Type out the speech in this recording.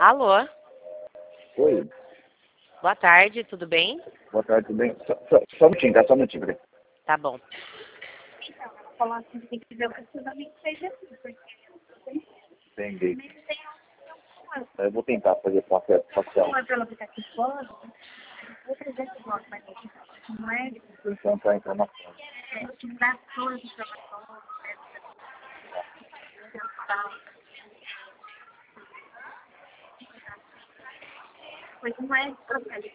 Alô, Oi, boa tarde, tudo bem? boa tarde, tudo bem? Só um minutinho, tá? Só um minutinho, peraí. Tá bom. Falar assim, tem que ver o funcionamento seja assim, porque Entendi. também tem Eu vou tentar fazer com a satisfação. uma pelo aplicativo fora, outras vezes gosto, mas não é Vou encontrar a informação. que dá todas as informações, pois não é processo.